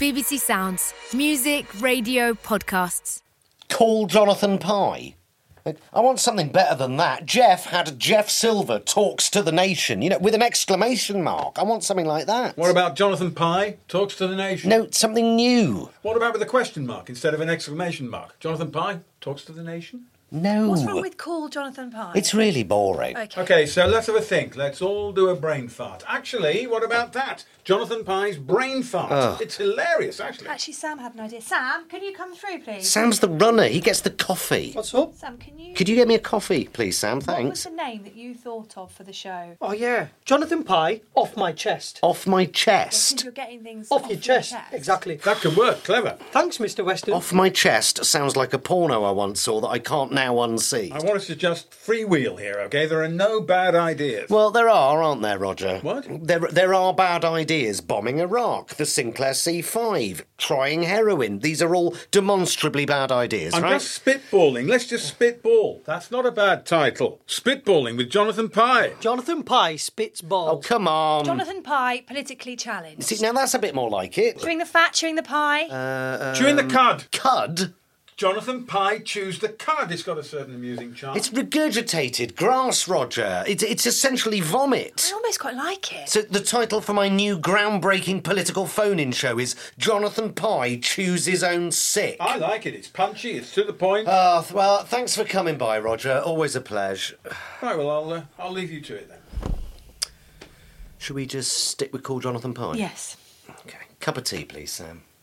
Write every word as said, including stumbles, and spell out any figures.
B B C Sounds. Music, radio, podcasts. Call Jonathan Pye. I want something better than that. Jeff had Jeff Silver talks to the nation, you know, with an exclamation mark. I want something like that. What about Jonathan Pye talks to the nation? No, something new. What about with a question mark instead of an exclamation mark? Jonathan Pye talks to the nation? No. What's wrong with Call Jonathan Pye? It's really boring. Okay. OK, so let's have a think. Let's all do a brain fart. Actually, what about that? Jonathan Pye's brain fart. Ugh. It's hilarious, actually. Actually, Sam had an idea. Sam, can you come through, please? Sam's the runner. He gets the coffee. What's up? Sam, can you... Could you get me a coffee, please, Sam? What was Thanks. the name that you thought of for the show? Oh, yeah. Jonathan Pye, off my chest. Off my Since chest. you're getting things Off your chest. Exactly. That could work. Clever. Thanks, Mister Weston. Off my chest sounds like a porno I once saw that I can't now unsee. I want us to just freewheel here, OK? There are no bad ideas. Well, there are, aren't there, Roger? What? There, there are bad ideas. Bombing Iraq, the Sinclair C five, trying heroin. These are all demonstrably bad ideas, I'm right? just spitballing. Let's just spitball. That's not a bad title. Spitballing with Jonathan Pye. Jonathan Pye spits Oh, balls. come on. Jonathan Pye, politically challenged. See, now that's a bit more like it. Chewing the fat, chewing the pie. Uh, Chewing the cud. Cud? Jonathan Pye chews the cud. It's got a certain amusing charm. It's regurgitated grass, Roger. It's, it's essentially vomit. I almost quite like it. So the title for my new groundbreaking political phone-in show is Jonathan Pye Chews His Own Sick. I like it. It's punchy. It's to the point. Oh, th- well, thanks for coming by, Roger. Always a pleasure. Right, well, I'll, uh, I'll leave you to it then. Should we just stick with Call Jonathan Pye? Yes. Okay. Cup of tea, please, Sam.